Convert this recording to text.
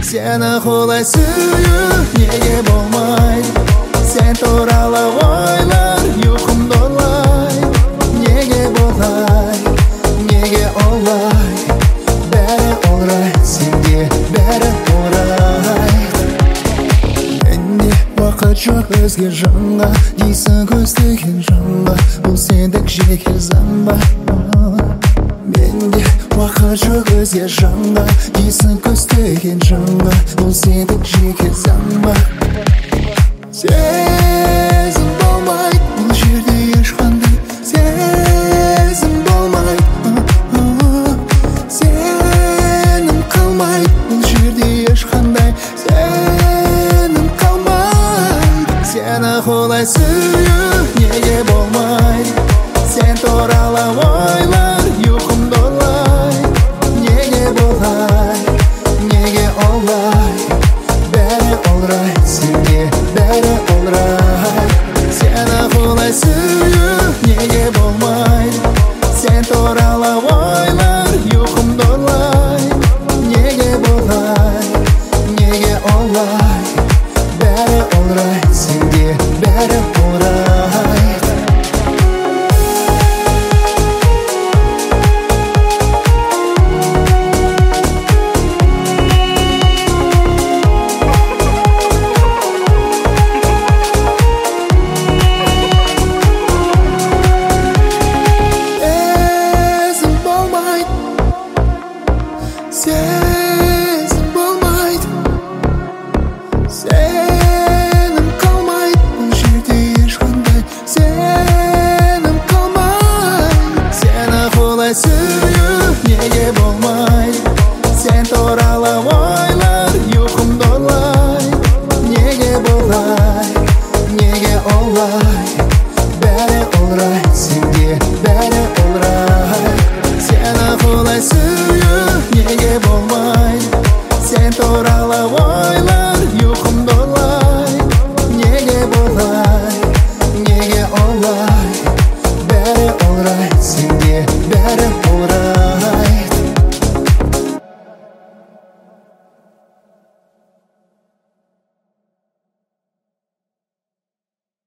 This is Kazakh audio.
Seni құлай сүю неге болмайды? Сен туралы ойлар ұйқымды ұрлай. Неге болай, неге олай? Бәрі alright, сенде бәрі alright. Менде уақыт жоқ өзге жанға, дейсің көздеген жанға. Бұл сендік жеке заң ба? Менде уақыт жоқ өзге жанға, дейсің көздеген жанға. Бұл сендік жеке заң ба? Сезім болмайды бұл жерде ешқандай. Сезім болмайды, сенім қалмайды бұл жерде ешқандай. Сенім қалмайды. Сені құлай сүю неге болмайды? Сен туралы ойлар ұйқымды ұрлай. Неге болай, неге олай? Бәрі alright, сенде бәрі alright. Сені құлай сүю неге болмайды? Сен туралы ойлар ұйқымды ұрлай. Неге болай, неге олай? Бәрі alright, сенде бәрі alright. Сезім болмайды, сенім қалмайды бұл жерде ешқандай. Сенім қалмайды. Сені құлай сүю неге болмайды?